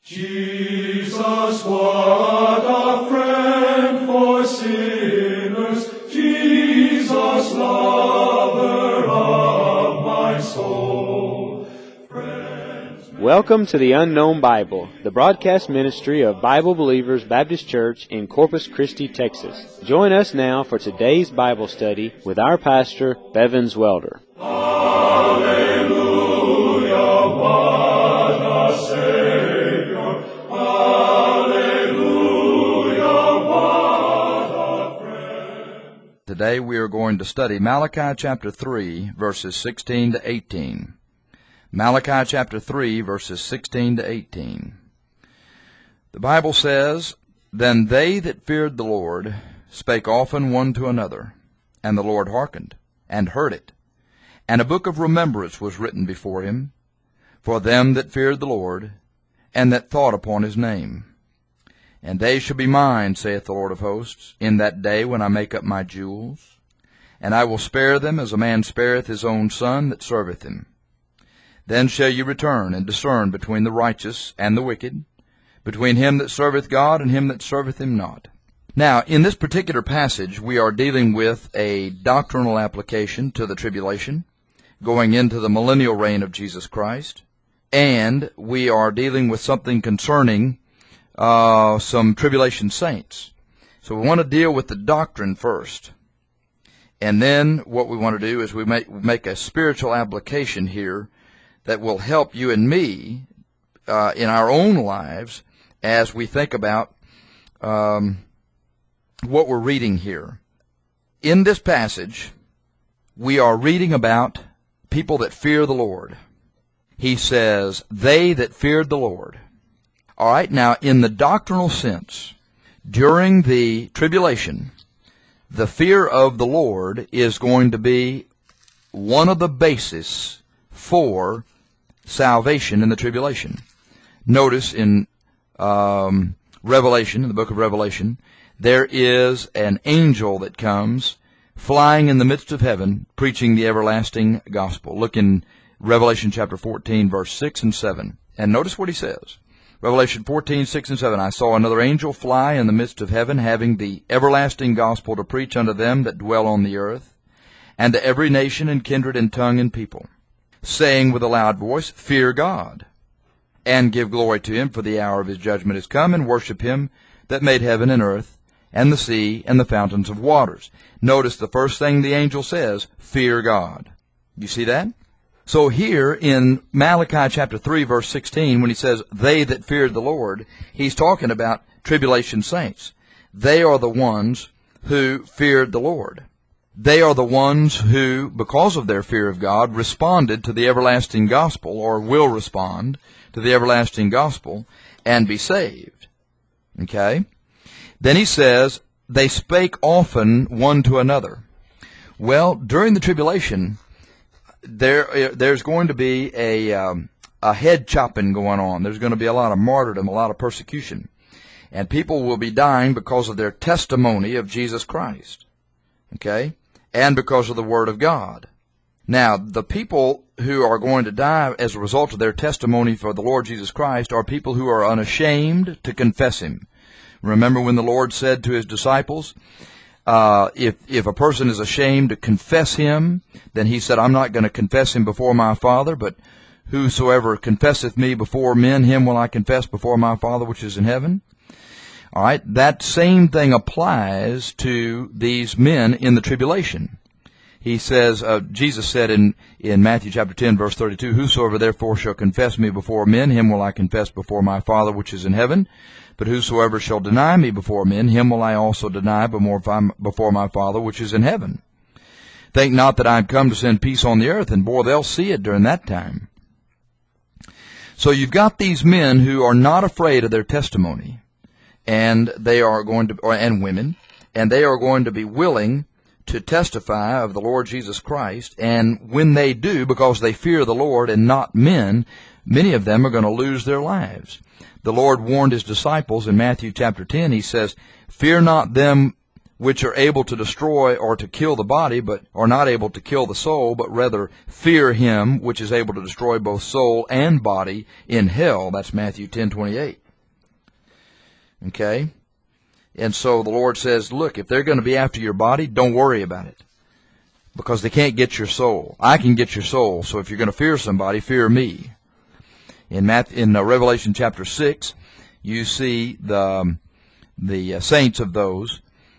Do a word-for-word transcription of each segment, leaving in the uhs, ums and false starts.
Jesus, what a friend for sinners, Jesus, lover of my soul. Friends, Welcome to the Unknown Bible, the broadcast ministry of Bible Believers Baptist Church in Corpus Christi, Texas. Join us now for today's Bible study with our pastor, Bevins Welder. Hallelujah, what a Savior. Hallelujah, what a friend. Today we are going to study Malachi chapter three, verses sixteen to eighteen. Malachi chapter three, verses sixteen to eighteen. The Bible says, Then they that feared the Lord spake often one to another, and the Lord hearkened, and heard it. And a book of remembrance was written before him, for them that feared the Lord, and that thought upon his name. And they shall be mine, saith the Lord of hosts, in that day when I make up my jewels. And I will spare them as a man spareth his own son that serveth him. Then shall ye return and discern between the righteous and the wicked, between him that serveth God and him that serveth him not. Now, in this particular passage, we are dealing with a doctrinal application to the tribulation, going into the millennial reign of Jesus Christ, and we are dealing with something concerning uh, some tribulation saints. So we want to deal with the doctrine first. And then what we want to do is we make, make a spiritual application here that will help you and me uh, in our own lives as we think about um, what we're reading here. In this passage, we are reading about people that fear the Lord. He says, they that feared the Lord. All right, now in the doctrinal sense, during the tribulation, the fear of the Lord is going to be one of the bases for salvation in the tribulation. Notice in um, Revelation, in the book of Revelation, there is an angel that comes flying in the midst of heaven, preaching the everlasting gospel. Look in Revelation chapter fourteen, verse six and seven. And notice what he says. Revelation fourteen, six and seven. I saw another angel fly in the midst of heaven, having the everlasting gospel to preach unto them that dwell on the earth, and to every nation and kindred and tongue and people, saying with a loud voice, Fear God, and give glory to him, for the hour of his judgment is come, and worship him that made heaven and earth, and the sea, and the fountains of waters. Notice the first thing the angel says, fear God. You see that? So here in Malachi chapter three, verse sixteen, when he says, they that feared the Lord, he's talking about tribulation saints. They are the ones who feared the Lord. They are the ones who, because of their fear of God, responded to the everlasting gospel, or will respond to the everlasting gospel, and be saved. Okay? Then he says, they spake often one to another. Well, during the tribulation, there there's going to be a, um, a head chopping going on. There's going to be a lot of martyrdom, a lot of persecution. And people will be dying because of their testimony of Jesus Christ. Okay? And because of the Word of God. Now, the people who are going to die as a result of their testimony for the Lord Jesus Christ are people who are unashamed to confess Him. Remember when the Lord said to His disciples, uh, if, if a person is ashamed to confess Him, then He said, I'm not going to confess Him before my Father, but whosoever confesseth me before men, him will I confess before my Father which is in heaven. All right, that same thing applies to these men in the tribulation. He says, uh, Jesus said in, in Matthew chapter ten, verse thirty-two, Whosoever therefore shall confess me before men, him will I confess before my Father which is in heaven. But whosoever shall deny me before men, him will I also deny before my Father which is in heaven. Think not that I am come to send peace on the earth, and boy, they'll see it during that time. So you've got these men who are not afraid of their testimony. And they are going to, and women, and they are going to be willing to testify of the Lord Jesus Christ. And when they do, because they fear the Lord and not men, many of them are going to lose their lives. The Lord warned His disciples in Matthew chapter ten. He says, Fear not them which are able to destroy or to kill the body, but are not able to kill the soul, but rather fear him which is able to destroy both soul and body in hell. That's Matthew ten twenty-eight. Okay? And so the Lord says, look, if they're going to be after your body, don't worry about it, because they can't get your soul. I can get your soul, so if you're going to fear somebody, fear me. In, Matthew, in uh, Revelation chapter six, you see the, um, the uh, saints of those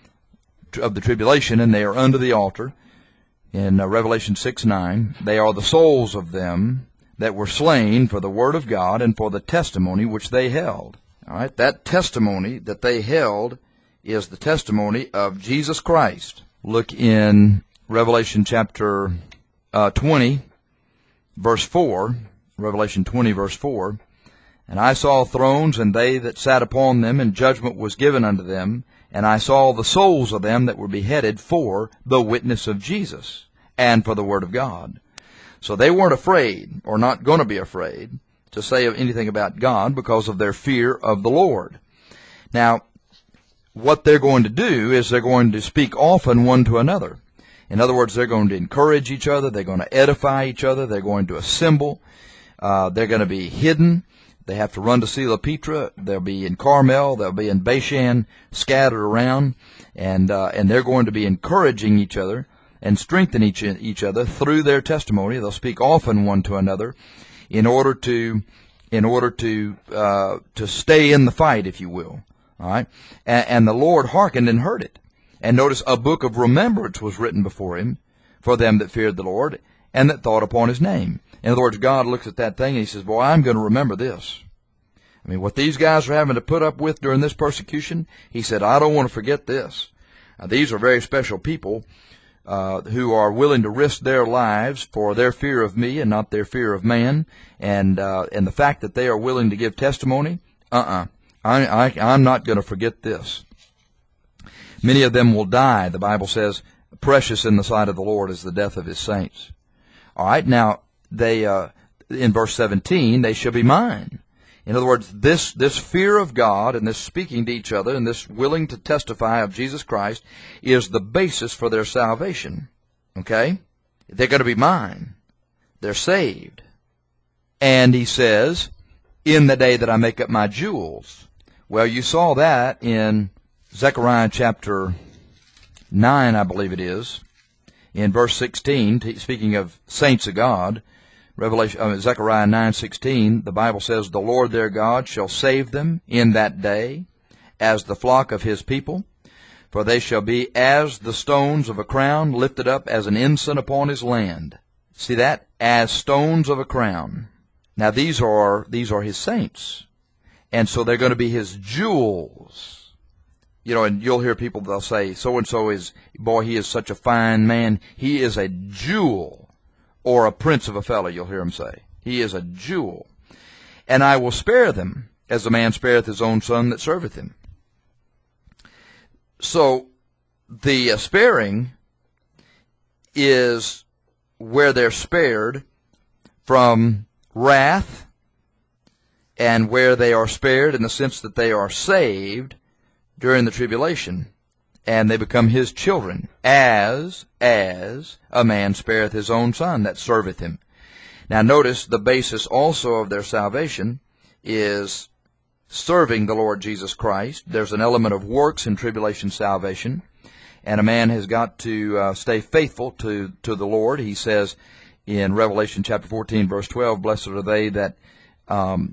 of the tribulation, and they are under the altar. In uh, Revelation six nine, they are the souls of them that were slain for the word of God and for the testimony which they held. All right, that testimony that they held is the testimony of Jesus Christ. Look in Revelation chapter uh, twenty, verse four. Revelation twenty, verse four. And I saw thrones, and they that sat upon them, and judgment was given unto them. And I saw the souls of them that were beheaded for the witness of Jesus and for the word of God. So they weren't afraid, or not going to be afraid, to say anything about God because of their fear of the Lord. Now, what they're going to do is they're going to speak often one to another. In other words, they're going to encourage each other. They're going to edify each other. They're going to assemble. Uh, they're going to be hidden. They have to run to Sela Petra. They'll be in Carmel. They'll be in Bashan, scattered around, and uh, and they're going to be encouraging each other and strengthening each each other through their testimony. They'll speak often one to another, in order to in order to uh, to stay in the fight, if you will. All right, and, and the Lord hearkened and heard it. And notice, a book of remembrance was written before him for them that feared the Lord and that thought upon his name. In other words, God looks at that thing and he says, boy, I'm going to remember this. I mean, what these guys are having to put up with during this persecution, he said, I don't want to forget this. Now, these are very special people uh, who are willing to risk their lives for their fear of me and not their fear of man. And uh, and the fact that they are willing to give testimony, uh-uh. I, I, I'm not going to forget this. Many of them will die. The Bible says, precious in the sight of the Lord is the death of his saints. All right, now, they uh, in verse seventeen, they shall be mine. In other words, this this fear of God and this speaking to each other and this willing to testify of Jesus Christ is the basis for their salvation. Okay? They're going to be mine. They're saved. And he says, in the day that I make up my jewels. Well, you saw that in Zechariah chapter nine, I believe it is, in verse sixteen, speaking of saints of God. Revelation, uh, Zechariah nine sixteen, the Bible says, the Lord their God shall save them in that day as the flock of his people, for they shall be as the stones of a crown lifted up as an ensign upon his land. See that? As stones of a crown. Now these are, these are his saints. And so they're going to be his jewels. You know, and you'll hear people, they'll say, so-and-so is, boy, he is such a fine man. He is a jewel. Or a prince of a fellow, you'll hear him say. He is a jewel. And I will spare them, as a man spareth his own son that serveth him. So, the uh, sparing is where they're spared from wrath, and where they are spared in the sense that they are saved during the tribulation. And they become his children, as, as a man spareth his own son that serveth him. Now notice the basis also of their salvation is serving the Lord Jesus Christ. There's an element of works in tribulation salvation, and a man has got to uh, stay faithful to, to the Lord. He says in Revelation chapter fourteen, verse twelve, blessed are they that... Um,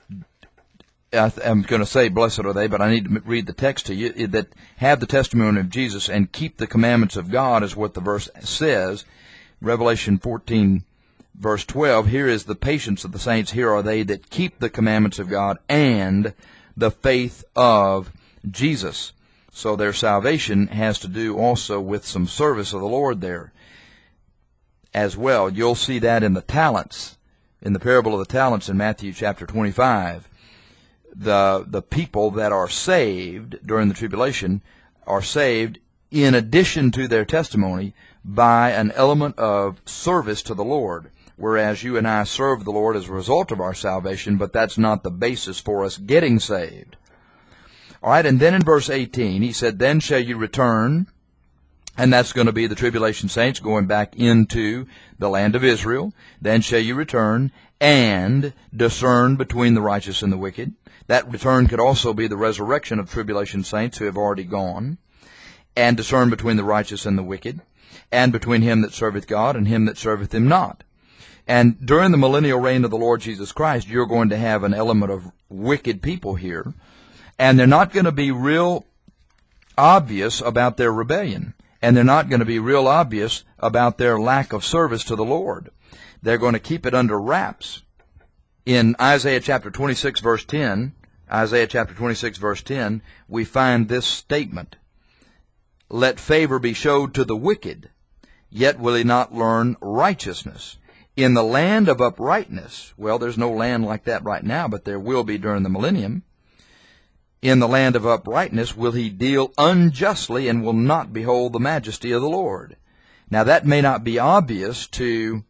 I'm going to say blessed are they, but I need to read the text to you, that have the testimony of Jesus and keep the commandments of God is what the verse says. Revelation fourteen, verse twelve, here is the patience of the saints. Here are they that keep the commandments of God and the faith of Jesus. So their salvation has to do also with some service of the Lord there as well. You'll see that in the talents, in the parable of the talents in Matthew chapter twenty-five. The the people that are saved during the tribulation are saved in addition to their testimony by an element of service to the Lord, whereas you and I serve the Lord as a result of our salvation, but that's not the basis for us getting saved. All right, and then in verse eighteen, he said, then shall you return, and that's going to be the tribulation saints going back into the land of Israel. Then shall you return and discern between the righteous and the wicked. That return could also be the resurrection of tribulation saints who have already gone. And discern between the righteous and the wicked, and between him that serveth God and him that serveth him not. And during the millennial reign of the Lord Jesus Christ, you're going to have an element of wicked people here, and they're not going to be real obvious about their rebellion, and they're not going to be real obvious about their lack of service to the Lord. They're going to keep it under wraps. In Isaiah chapter twenty-six, verse ten, Isaiah chapter twenty-six, verse ten, we find this statement. Let favor be showed to the wicked, yet will he not learn righteousness. In the land of uprightness, well, there's no land like that right now, but there will be during the millennium. In the land of uprightness will he deal unjustly and will not behold the majesty of the Lord. Now that may not be obvious to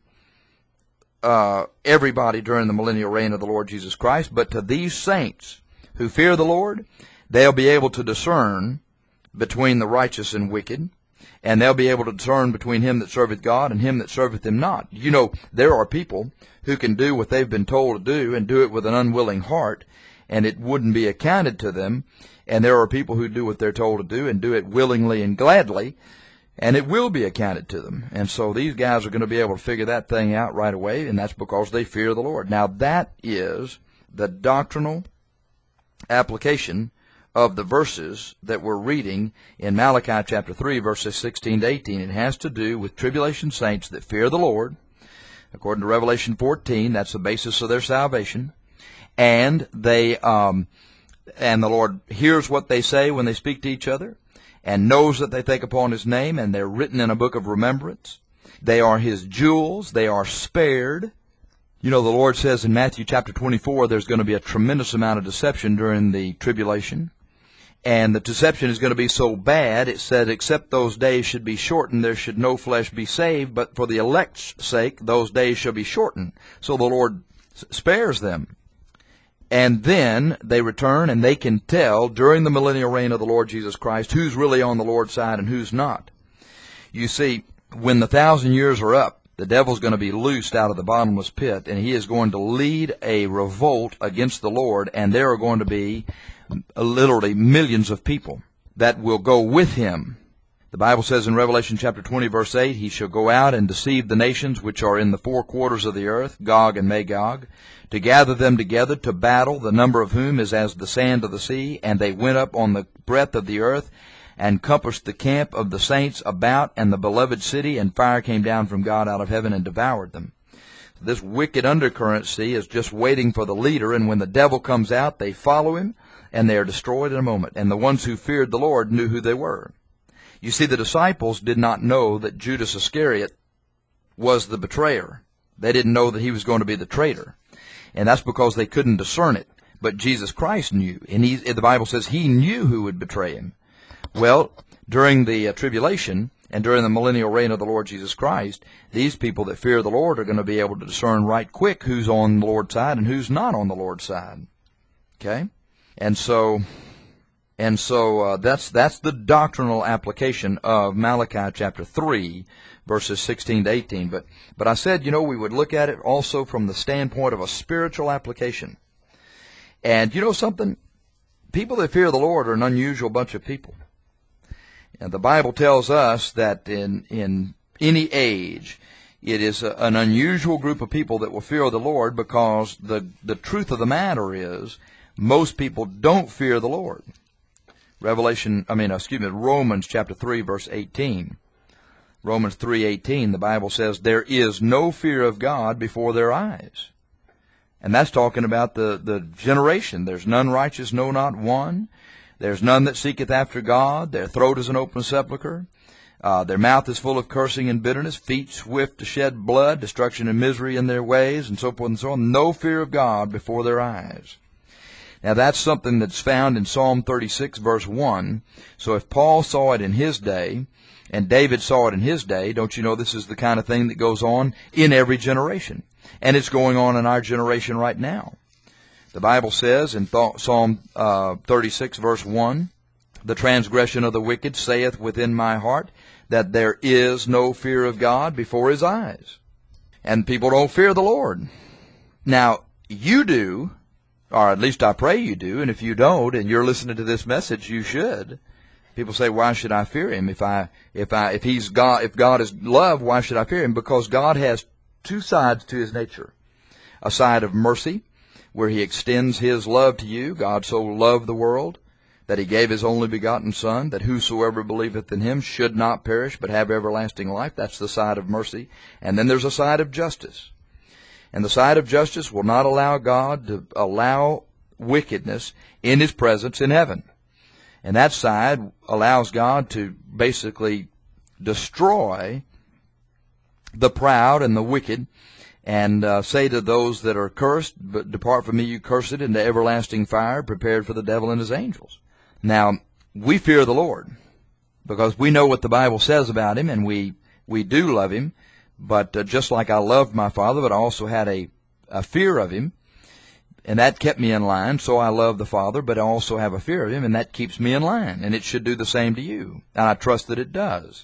uh, everybody during the millennial reign of the Lord Jesus Christ, but to these saints who fear the Lord, they'll be able to discern between the righteous and wicked, and they'll be able to discern between him that serveth God and him that serveth him not. You know, there are people who can do what they've been told to do and do it with an unwilling heart, and it wouldn't be accounted to them. And there are people who do what they're told to do and do it willingly and gladly, and it will be accounted to them. And so these guys are going to be able to figure that thing out right away, and that's because they fear the Lord. Now that is the doctrinal application of the verses that we're reading in Malachi chapter three, verses sixteen to eighteen. It has to do with tribulation saints that fear the Lord. According to Revelation fourteen, that's the basis of their salvation. And they, um, and the Lord hears what they say when they speak to each other, and knows that they think upon his name, and they're written in a book of remembrance. They are his jewels. They are spared. You know, the Lord says in Matthew chapter twenty-four, there's going to be a tremendous amount of deception during the tribulation. And the deception is going to be so bad, it said, except those days should be shortened, there should no flesh be saved, but for the elect's sake, those days shall be shortened. So the Lord spares them. And then they return, and they can tell during the millennial reign of the Lord Jesus Christ who's really on the Lord's side and who's not. You see, when the thousand years are up, the devil's going to be loosed out of the bottomless pit, and he is going to lead a revolt against the Lord, and there are going to be literally millions of people that will go with him. The Bible says in Revelation chapter twenty, verse eight, he shall go out and deceive the nations which are in the four quarters of the earth, Gog and Magog, to gather them together to battle, the number of whom is as the sand of the sea. And they went up on the breadth of the earth, and compassed the camp of the saints about and the beloved city, and fire came down from God out of heaven and devoured them. This wicked undercurrency is just waiting for the leader, and when the devil comes out, they follow him, and they are destroyed in a moment. And the ones who feared the Lord knew who they were. You see, the disciples did not know that Judas Iscariot was the betrayer. They didn't know that he was going to be the traitor. And that's because they couldn't discern it. But Jesus Christ knew. And he, the Bible says he knew who would betray him. Well, during the uh, tribulation and during the millennial reign of the Lord Jesus Christ, these people that fear the Lord are going to be able to discern right quick who's on the Lord's side and who's not on the Lord's side. Okay? And so, and so uh, that's that's the doctrinal application of Malachi chapter three, verses sixteen to eighteen. But but I said, you know, we would look at it also from the standpoint of a spiritual application. And you know something? People that fear the Lord are an unusual bunch of people. And the Bible tells us that in in any age, it is a, an unusual group of people that will fear the Lord, because the the truth of the matter is, most people don't fear the Lord. Revelation, I mean, excuse me, Romans chapter three, verse eighteen. Romans three eighteen, the Bible says, there is no fear of God before their eyes. And that's talking about the, the generation. There's none righteous, no, not one. There's none that seeketh after God. Their throat is an open sepulchre. Uh, their mouth is full of cursing and bitterness, feet swift to shed blood, destruction and misery in their ways, and so forth and so on. No fear of God before their eyes. Now that's something that's found in Psalm thirty-six, verse one. So if Paul saw it in his day, and David saw it in his day, don't you know this is the kind of thing that goes on in every generation? And it's going on in our generation right now. The Bible says in th- Psalm uh, thirty-six, verse one, the transgression of the wicked saith within my heart that there is no fear of God before his eyes. And people don't fear the Lord. Now, you do, or at least I pray you do, and if you don't and you're listening to this message, you should. People say, why should I fear him? If I, if I, if he's God, if God is love, why should I fear him? Because God has two sides to his nature. A side of mercy, where he extends his love to you. God so loved the world that he gave his only begotten Son, that whosoever believeth in him should not perish, but have everlasting life. That's the side of mercy. And then there's a side of justice. And the side of justice will not allow God to allow wickedness in his presence in heaven. And that side allows God to basically destroy the proud and the wicked, and uh, say to those that are cursed, but depart from me, you cursed, into everlasting fire prepared for the devil and his angels. Now, we fear the Lord because we know what the Bible says about him, and we, we do love him. But uh, just like I loved my father, but I also had a, a fear of him, and that kept me in line. So I love the Father, but I also have a fear of him, and that keeps me in line. And it should do the same to you, and I trust that it does.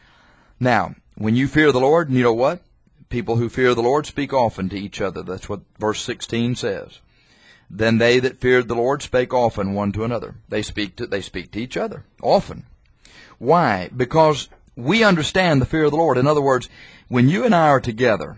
Now, when you fear the Lord, you know what? People who fear the Lord speak often to each other. That's what verse sixteen says. Then they that feared the Lord spake often one to another. They speak to, they speak to each other often. Why? Because we understand the fear of the Lord. In other words, when you and I are together,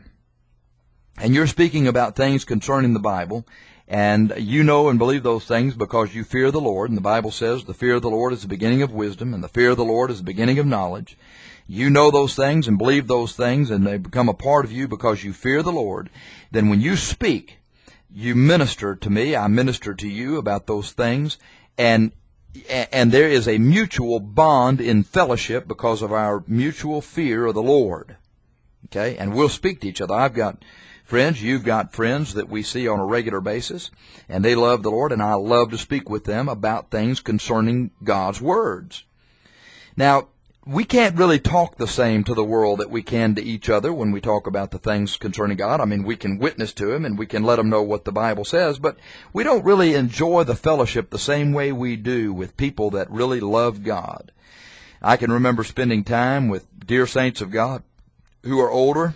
and you're speaking about things concerning the Bible, and you know and believe those things because you fear the Lord, and the Bible says the fear of the Lord is the beginning of wisdom, and the fear of the Lord is the beginning of knowledge. You know those things and believe those things, and they become a part of you because you fear the Lord. Then when you speak, you minister to me, I minister to you about those things, and and there is a mutual bond in fellowship because of our mutual fear of the Lord. Okay? And we'll speak to each other. I've got friends, you've got friends that we see on a regular basis, and they love the Lord, and I love to speak with them about things concerning God's words. Now, we can't really talk the same to the world that we can to each other when we talk about the things concerning God. I mean, we can witness to Him and we can let them know what the Bible says, but we don't really enjoy the fellowship the same way we do with people that really love God. I can remember spending time with dear saints of God who are older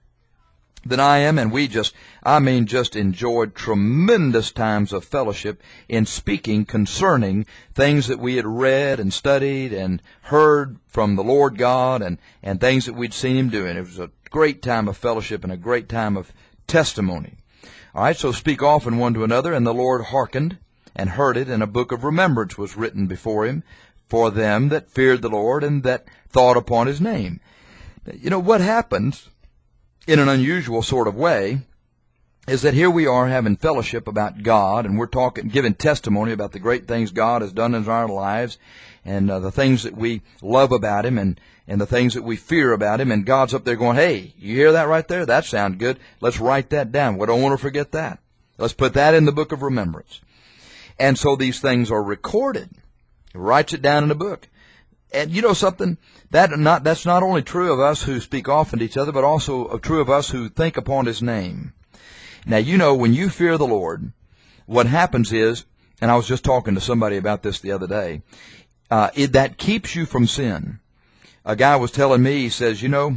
than I am, and we just, I mean, just enjoyed tremendous times of fellowship in speaking concerning things that we had read and studied and heard from the Lord God, and, and things that we'd seen Him doing. It was a great time of fellowship and a great time of testimony. All right, so speak often one to another, and the Lord hearkened and heard it, and a book of remembrance was written before Him for them that feared the Lord and that thought upon His name. You know, what happens in an unusual sort of way is that here we are having fellowship about God, and we're talking, giving testimony about the great things God has done in our lives, and uh, the things that we love about Him, and, and the things that we fear about Him, and God's up there going, hey, you hear that right there? That sounds good. Let's write that down. We don't want to forget that. Let's put that in the book of remembrance. And so these things are recorded. He writes it down in a book. And you know something? That not, that's not only true of us who speak often to each other, but also true of us who think upon His name. Now, you know, when you fear the Lord, what happens is, and I was just talking to somebody about this the other day, uh, it, that keeps you from sin. A guy was telling me, he says, you know,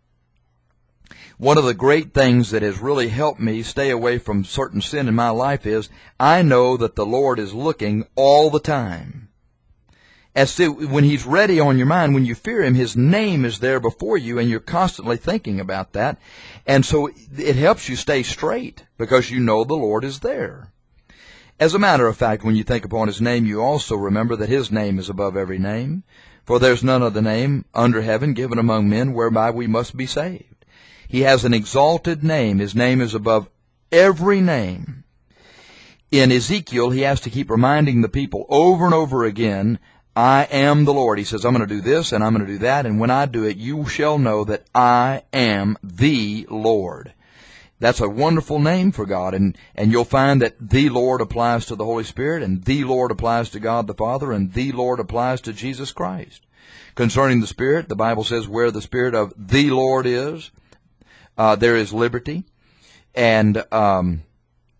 one of the great things that has really helped me stay away from certain sin in my life is I know that the Lord is looking all the time. As to when He's ready on your mind, when you fear Him, His name is there before you, and you're constantly thinking about that. And so it helps you stay straight because you know the Lord is there. As a matter of fact, when you think upon His name, you also remember that His name is above every name. For there's none other name under heaven given among men whereby we must be saved. He has an exalted name. His name is above every name. In Ezekiel, he has to keep reminding the people over and over again, I am the Lord. He says, I'm going to do this and I'm going to do that, and when I do it, you shall know that I am the Lord. That's a wonderful name for God, and, and you'll find that the Lord applies to the Holy Spirit, and the Lord applies to God the Father, and the Lord applies to Jesus Christ. Concerning the Spirit, the Bible says where the Spirit of the Lord is, uh, there is liberty. And um,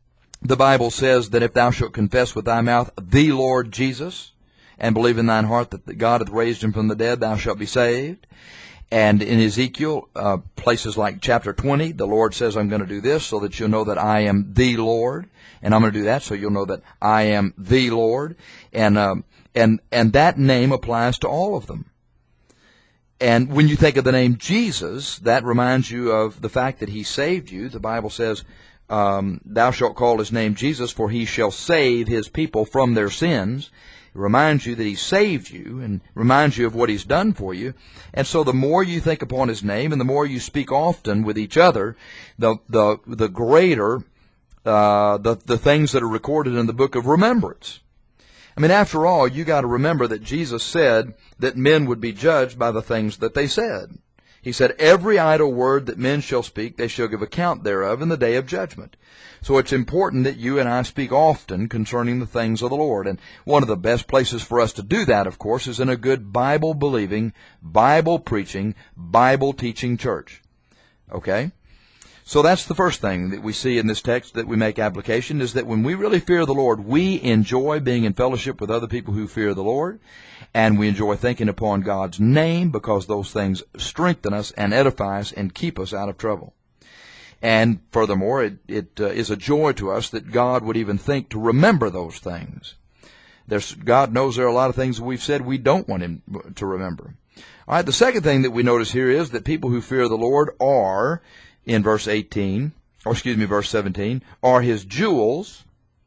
the Bible says that if thou shalt confess with thy mouth the Lord Jesus, and believe in thine heart that God hath raised him from the dead, thou shalt be saved. And in Ezekiel, uh, places like chapter twenty, the Lord says, I'm going to do this so that you'll know that I am the Lord. And I'm going to do that so you'll know that I am the Lord. And, um, and, and that name applies to all of them. And when you think of the name Jesus, that reminds you of the fact that he saved you. The Bible says, um, thou shalt call his name Jesus, for he shall save his people from their sins. It reminds you that he saved you and reminds you of what he's done for you. And so the more you think upon his name and the more you speak often with each other, the the the greater uh, the, the things that are recorded in the book of remembrance. I mean, after all, you got to remember that Jesus said that men would be judged by the things that they said. He said, every idle word that men shall speak, they shall give account thereof in the day of judgment. So it's important that you and I speak often concerning the things of the Lord. And one of the best places for us to do that, of course, is in a good Bible-believing, Bible-preaching, Bible-teaching church. Okay? So that's the first thing that we see in this text that we make application, is that when we really fear the Lord, we enjoy being in fellowship with other people who fear the Lord, and we enjoy thinking upon God's name because those things strengthen us and edify us and keep us out of trouble. And furthermore, it, it uh, is a joy to us that God would even think to remember those things. There's, God knows there are a lot of things that we've said we don't want him to remember. All right, the second thing that we notice here is that people who fear the Lord are, in verse eighteen, or excuse me, verse seventeen, are his jewels,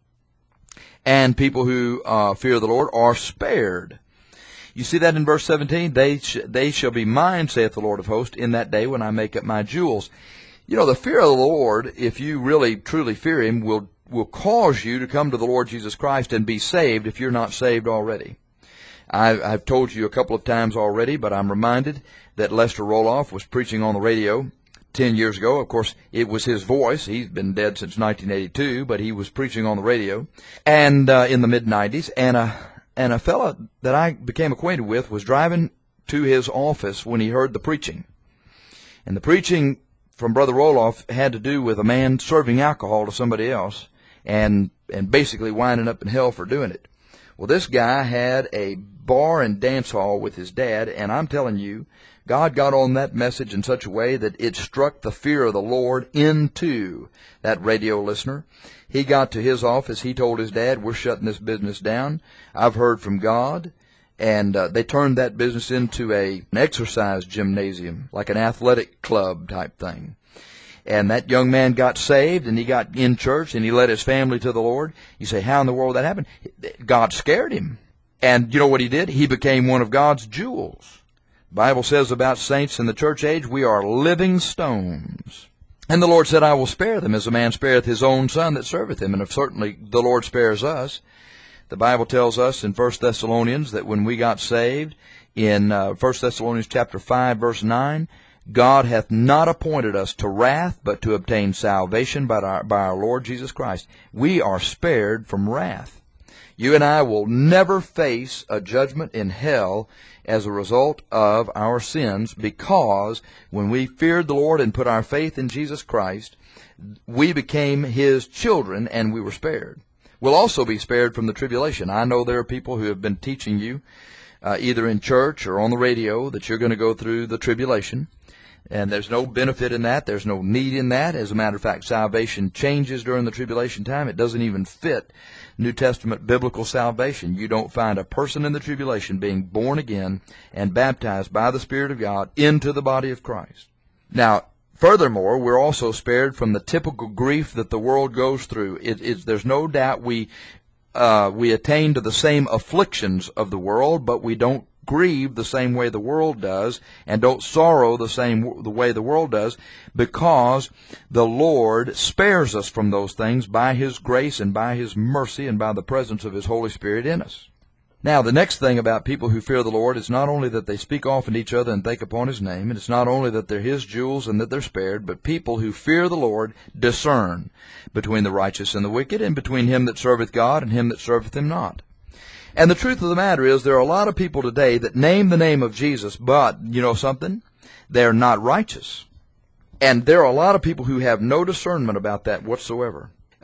and people who uh, fear the Lord are spared. You see that in verse seventeen? They, sh they shall be mine, saith the Lord of hosts, in that day when I make up my jewels. You know, the fear of the Lord, if you really truly fear him, will, will cause you to come to the Lord Jesus Christ and be saved if you're not saved already. I've, I've told you a couple of times already, but I'm reminded that Lester Roloff was preaching on the radio ten years ago. Of course, it was his voice. He's been dead since nineteen eighty-two, but he was preaching on the radio, and uh, in the mid nineties, and a, and a fella that I became acquainted with was driving to his office when he heard the preaching. And the preaching from Brother Roloff had to do with a man serving alcohol to somebody else and, and basically winding up in hell for doing it. Well, this guy had a bar and dance hall with his dad, and I'm telling you, God got on that message in such a way that it struck the fear of the Lord into that radio listener. He got to his office. He told his dad, we're shutting this business down. I've heard from God. And uh, they turned that business into a, an exercise gymnasium, like an athletic club type thing. And that young man got saved, and he got in church, and he led his family to the Lord. You say, how in the world that happened? God scared him. And you know what he did? He became one of God's jewels. The Bible says about saints in the church age, we are living stones. And the Lord said, I will spare them as a man spareth his own son that serveth him. And if certainly the Lord spares us. The Bible tells us in First Thessalonians that when we got saved, in uh, First Thessalonians chapter five, verse nine, God hath not appointed us to wrath, but to obtain salvation by our, by our Lord Jesus Christ. We are spared from wrath. You and I will never face a judgment in hell as a result of our sins, because when we feared the Lord and put our faith in Jesus Christ, we became his children and we were spared. We'll also be spared from the tribulation. I know there are people who have been teaching you, uh, either in church or on the radio, that you're going to go through the tribulation. And there's no benefit in that. There's no need in that. As a matter of fact, salvation changes during the tribulation time. It doesn't even fit New Testament biblical salvation. You don't find a person in the tribulation being born again and baptized by the Spirit of God into the body of Christ. Now, furthermore, we're also spared from the typical grief that the world goes through. It, it's, there's no doubt we uh, we attain to the same afflictions of the world, but we don't grieve the same way the world does, and don't sorrow the same the way the world does, because the Lord spares us from those things by his grace and by his mercy and by the presence of his Holy Spirit in us. Now, the next thing about people who fear the Lord is not only that they speak often to each other and think upon his name, and it's not only that they're his jewels and that they're spared, but people who fear the Lord discern between the righteous and the wicked, and between him that serveth God and him that serveth him not. And the truth of the matter is, there are a lot of people today that name the name of Jesus, but, you know something? They're not righteous. And there are a lot of people who have no discernment about that whatsoever.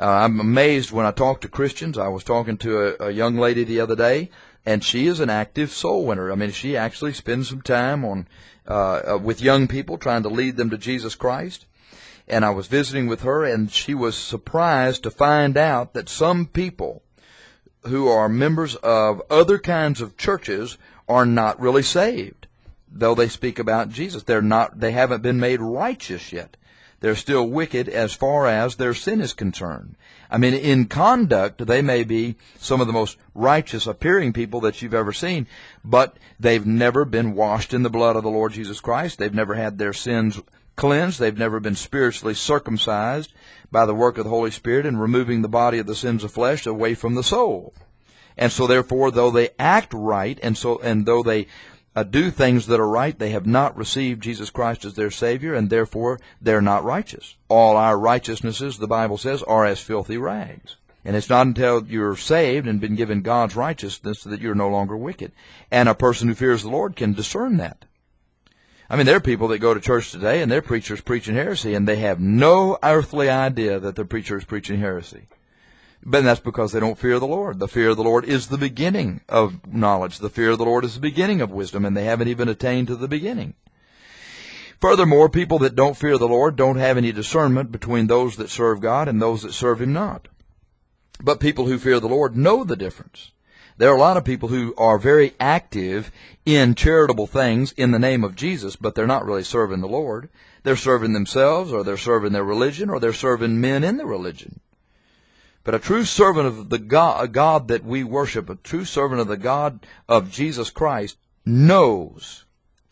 Uh, I'm amazed when I talk to Christians. I was talking to a, a young lady the other day, and she is an active soul winner. I mean, she actually spends some time on uh, uh, with young people trying to lead them to Jesus Christ. And I was visiting with her, and she was surprised to find out that some people who are members of other kinds of churches are not really saved, though they speak about Jesus. They're not, they haven't been made righteous yet. They're still wicked as far as their sin is concerned. I mean, in conduct, they may be some of the most righteous appearing people that you've ever seen, but they've never been washed in the blood of the Lord Jesus Christ. They've never had their sins cleansed. They've never been spiritually circumcised by the work of the Holy Spirit in removing the body of the sins of flesh away from the soul. And so therefore, though they act right, and so and though they uh, do things that are right, they have not received Jesus Christ as their Savior, and therefore they're not righteous. All our righteousnesses, the Bible says, are as filthy rags. And it's not until you're saved and been given God's righteousness that you're no longer wicked. And a person who fears the Lord can discern that. I mean, there are people that go to church today, and their preacher's preaching heresy, and they have no earthly idea that the preacher is preaching heresy. But that's because they don't fear the Lord. The fear of the Lord is the beginning of knowledge. The fear of the Lord is the beginning of wisdom, and they haven't even attained to the beginning. Furthermore, people that don't fear the Lord don't have any discernment between those that serve God and those that serve Him not. But people who fear the Lord know the difference. There are a lot of people who are very active in charitable things in the name of Jesus, but they're not really serving the Lord. They're serving themselves, or they're serving their religion, or they're serving men in the religion. But a true servant of the God, a God that we worship, a true servant of the God of Jesus Christ, knows,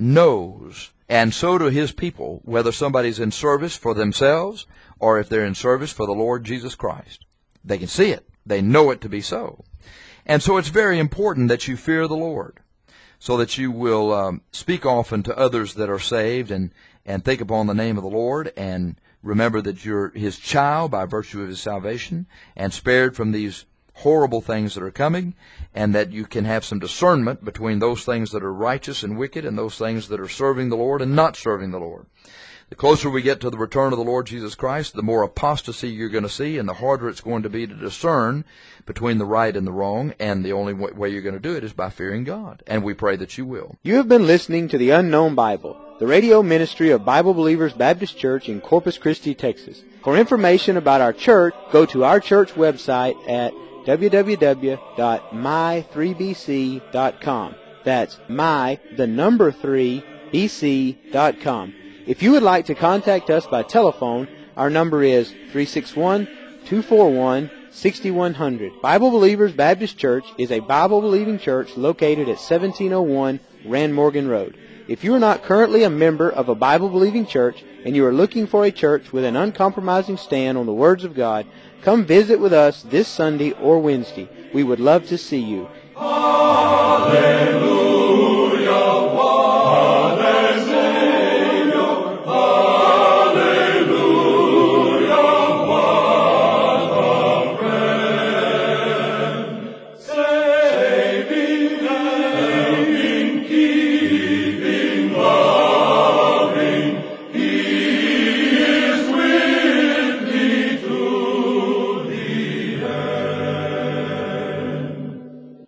knows, and so do His people, whether somebody's in service for themselves or if they're in service for the Lord Jesus Christ. They can see it. They know it to be so. And so it's very important that you fear the Lord, so that you will um, speak often to others that are saved and, and think upon the name of the Lord, and remember that you're His child by virtue of His salvation, and spared from these horrible things that are coming, and that you can have some discernment between those things that are righteous and wicked and those things that are serving the Lord and not serving the Lord. The closer we get to the return of the Lord Jesus Christ, the more apostasy you're going to see, and the harder it's going to be to discern between the right and the wrong, and the only way you're going to do it is by fearing God. And we pray that you will. You have been listening to The Unknown Bible, the radio ministry of Bible Believers Baptist Church in Corpus Christi, Texas. For information about our church, go to our church website at w w w dot my three b c dot com. That's my, the number three, b c dot com. If you would like to contact us by telephone, our number is three six one, two four one, six one zero zero. Bible Believers Baptist Church is a Bible-believing church located at seventeen oh one Rand Morgan Road. If you are not currently a member of a Bible-believing church and you are looking for a church with an uncompromising stand on the words of God, come visit with us this Sunday or Wednesday. We would love to see you. Hallelujah.